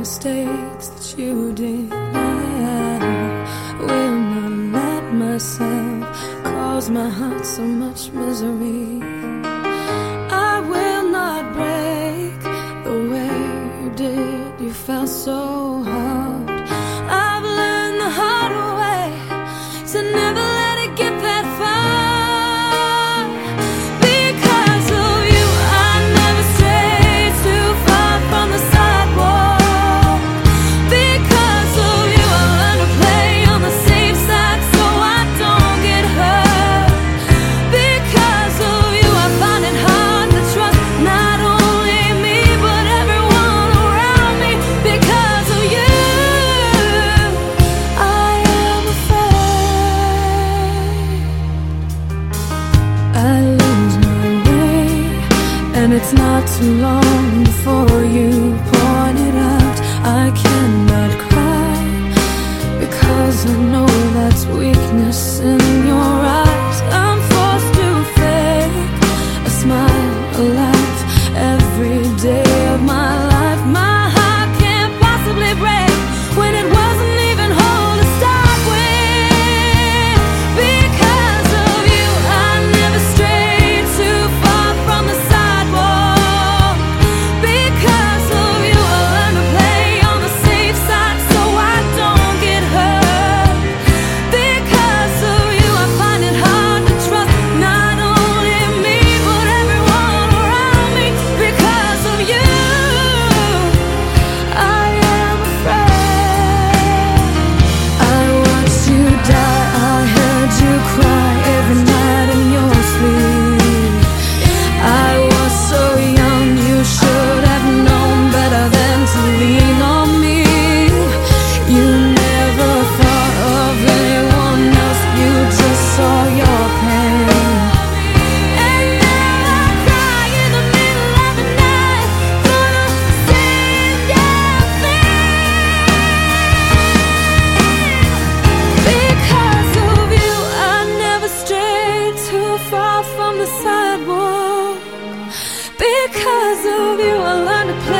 mistakes that you did. I will not let myself cause my heart so much misery. I will not break the way you did. You felt so hard. I've learned the hard way to never let it get that far. Because of you, I never strayed too far from the sidewalk. Because of you, I learned to play on the safe side so I don't get hurt. Because of you, I find it hard to trust not only me but everyone around me. Because of you, I am afraid I lose my way, and it's not too long before you point it out. I cannot cry because I know that's weakness in your eyes. I'm forced to fake a smile, a laugh every day of my life. My heart can't possibly break when it wasn't even whole to start with. Because of you, I never strayed too far from the sidewalk. Because of you, I learned to play on the safe side so I don't get hurt. Because of you, I find it hard to trust not only me but everyone around me. Because of you, I am afraid. I watched you die, I heard you cry every night in your sleep. I was so young, you should have known better than to lean on me. You never thought of anyone else, you just saw your pain. And now I cry in the middle of the night for the same damn thing. Because of you, I never strayed too far from the sidewalk. Because of you, I learned to play